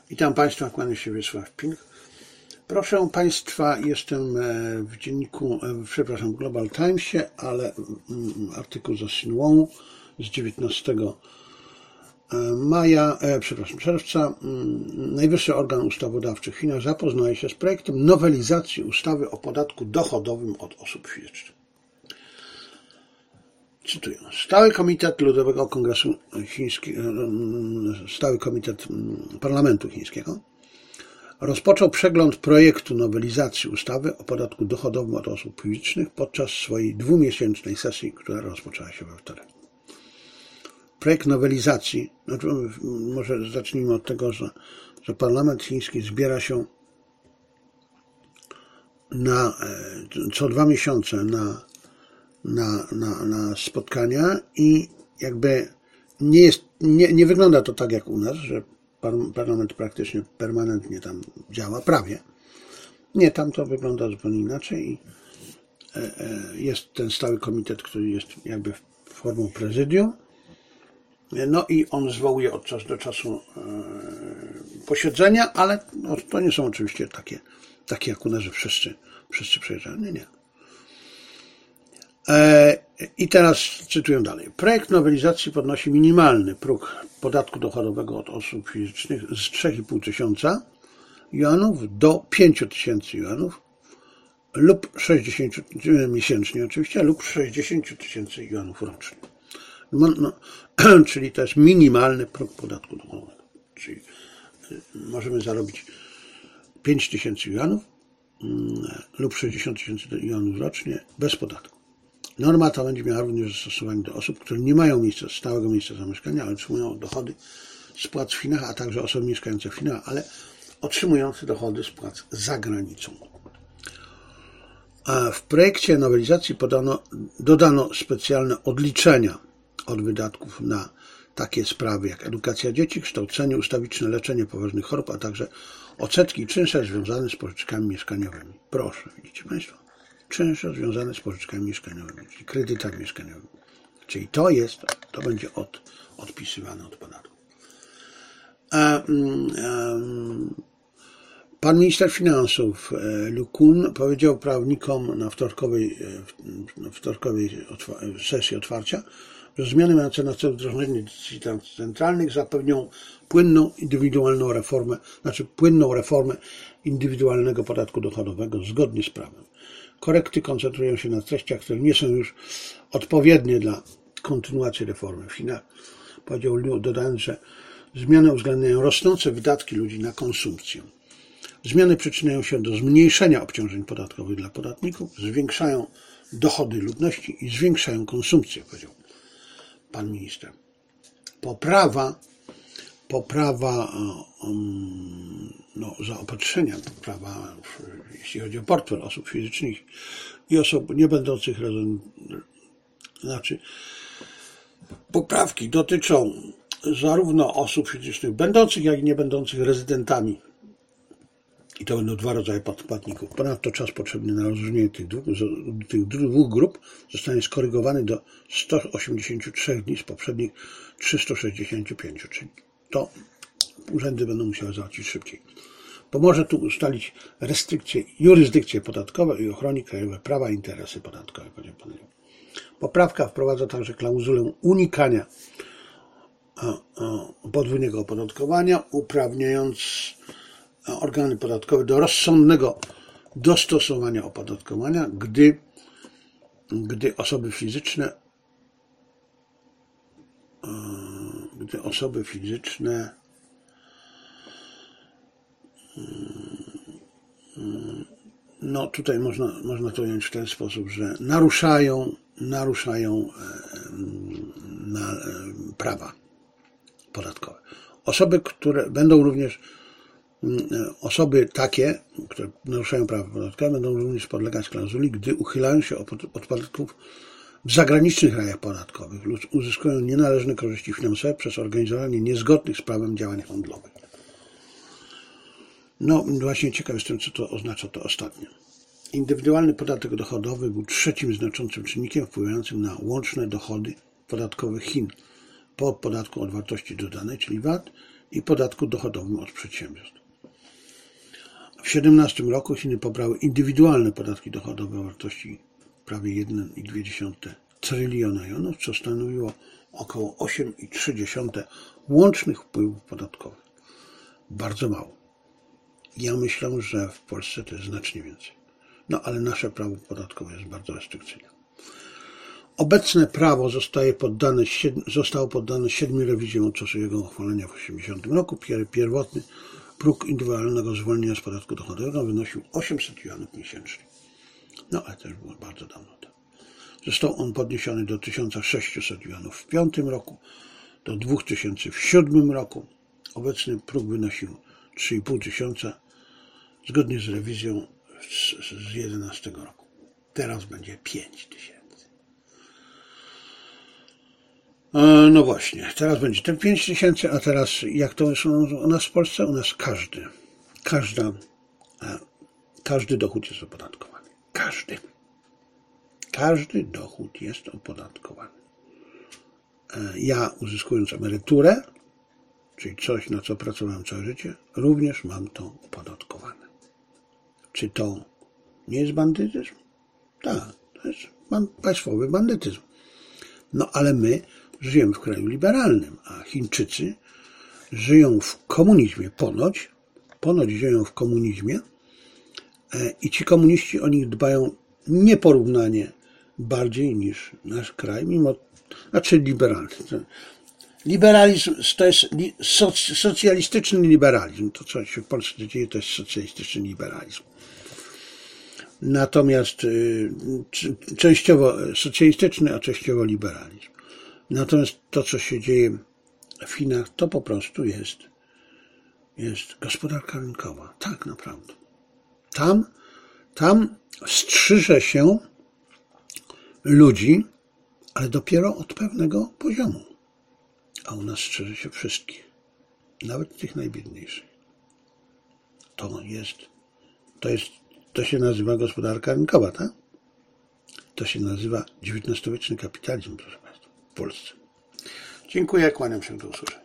Witam Państwa, kłaniam się Wiesław Ping. Proszę Państwa, jestem w dzienniku, w Global Timesie, ale artykuł z Xinhuang z 19 czerwca. Najwyższy organ ustawodawczy w Chinach zapoznaje się z projektem nowelizacji ustawy o podatku dochodowym od osób fizycznych. Cytuję. Stały Komitet Ludowego Kongresu Chińskiego, Stały Komitet Parlamentu Chińskiego rozpoczął przegląd projektu nowelizacji ustawy o podatku dochodowym od osób fizycznych podczas swojej 2-miesięcznej sesji, która rozpoczęła się we wtorek. Projekt nowelizacji, może zacznijmy od tego, że Parlament Chiński zbiera się co 2 miesiące na spotkania i jakby nie wygląda to tak jak u nas, że parlament praktycznie permanentnie tam działa, prawie. Nie, tam to wygląda zupełnie inaczej i jest ten stały komitet, który jest jakby formą prezydium, no i on zwołuje od czasu do czasu posiedzenia, ale to nie są oczywiście takie jak u nas, że wszyscy przyjeżdżają. Nie. I teraz cytuję dalej. Projekt nowelizacji podnosi minimalny próg podatku dochodowego od osób fizycznych z 3,5 tysiąca juanów do 5 tysięcy juanów lub 60 miesięcznie oczywiście, lub 60 tysięcy juanów rocznie. Czyli to jest minimalny próg podatku dochodowego. Czyli możemy zarobić 5 tysięcy juanów lub 60 tysięcy juanów rocznie bez podatku. Norma ta będzie miała również zastosowanie do osób, które nie mają stałego miejsca zamieszkania, ale otrzymują dochody z płac w Chinach, a także osoby mieszkające w Chinach, ale otrzymujące dochody z płac za granicą. A w projekcie nowelizacji dodano specjalne odliczenia od wydatków na takie sprawy jak edukacja dzieci, kształcenie ustawiczne, leczenie poważnych chorób, a także odsetki i czynsze związane z pożyczkami mieszkaniowymi. Proszę, widzicie Państwo? Czynsze związane z pożyczkami mieszkaniowymi, czyli kredytami mieszkaniowymi. Czyli to będzie odpisywane od podatku. Pan minister finansów Liu Kun powiedział prawnikom na wtorkowej sesji otwarcia, że zmiany mające na celu wdrożenie decyzji centralnych zapewnią płynną reformę indywidualnego podatku dochodowego zgodnie z prawem. Korekty koncentrują się na treściach, które nie są już odpowiednie dla kontynuacji reformy w Chinach. Powiedział Liu, dodając, że zmiany uwzględniają rosnące wydatki ludzi na konsumpcję. Zmiany przyczyniają się do zmniejszenia obciążeń podatkowych dla podatników, zwiększają dochody ludności i zwiększają konsumpcję, powiedział pan minister. Poprawa zaopatrzenia, poprawa, jeśli chodzi o portfel osób fizycznych i osób nie będących poprawki dotyczą zarówno osób fizycznych będących, jak i nie będących rezydentami. I to będą 2 rodzaje płatników. Ponadto czas potrzebny na rozróżnienie tych dwóch grup zostanie skorygowany do 183 dni z poprzednich 365, czyli to urzędy będą musiały załatwić szybciej. Pomoże tu ustalić restrykcje, jurysdykcje podatkowe i ochroni krajowe prawa i interesy podatkowe. Poprawka wprowadza także klauzulę unikania podwójnego opodatkowania, uprawniając organy podatkowe do rozsądnego dostosowania opodatkowania, gdy osoby fizyczne tutaj można to ująć w ten sposób, że naruszają prawa podatkowe. Osoby takie, które naruszają prawa podatkowe, będą również podlegać klauzuli, gdy uchylają się od podatków w zagranicznych rajach podatkowych lub uzyskują nienależne korzyści finansowe przez organizowanie niezgodnych z prawem działań handlowych. Właśnie ciekaw jestem, co to oznacza to ostatnie. Indywidualny podatek dochodowy był 3. znaczącym czynnikiem wpływającym na łączne dochody podatkowe Chin po podatku od wartości dodanej, czyli VAT, i podatku dochodowym od przedsiębiorstw. W 2017 roku Chiny pobrały indywidualne podatki dochodowe o wartości prawie 1,2 tryliona jonów, co stanowiło około 8,3 łącznych wpływów podatkowych. Bardzo mało. Ja myślę, że w Polsce to jest znacznie więcej. No ale nasze prawo podatkowe jest bardzo restrykcyjne. Obecne prawo zostało poddane 7 rewizjom od czasu jego uchwalenia w 1980 roku. Pierwotny próg indywidualnego zwolnienia z podatku dochodowego wynosił 800 juanów miesięcznie. No ale też było bardzo dawno temu. Został on podniesiony do 1600 juanów w 2005 roku, do 2000 w 2007 roku. Obecny próg wynosił 3500 zgodnie z rewizją z 2011 roku. Teraz będzie 5000. No właśnie, teraz będzie te 5000, a teraz jak to jest u nas w Polsce? U nas każdy dochód jest opodatkowany. Każdy dochód jest opodatkowany. Ja uzyskując emeryturę, czyli coś, na co pracowałem całe życie, również mam to opodatkowane. Czy to nie jest bandytyzm? Tak, to jest państwowy bandytyzm. No ale my żyjemy w kraju liberalnym, a Chińczycy żyją w komunizmie ponoć żyją w komunizmie i ci komuniści o nich dbają nieporównanie bardziej niż nasz kraj, znaczy liberalny. Liberalizm to jest socjalistyczny liberalizm. To, co się w Polsce dzieje, to jest socjalistyczny liberalizm. Natomiast częściowo socjalistyczny, a częściowo liberalizm. Natomiast to, co się dzieje w Chinach, to po prostu jest gospodarka rynkowa. Tak naprawdę. Tam strzyże się ludzi, ale dopiero od pewnego poziomu. A u nas strzyże się wszystkich. Nawet tych najbiedniejszych. To się nazywa gospodarka rynkowa, tak? To się nazywa XIX-wieczny kapitalizm, proszę Państwa, w Polsce. Dziękuję, kłaniam się, do usłyszenia.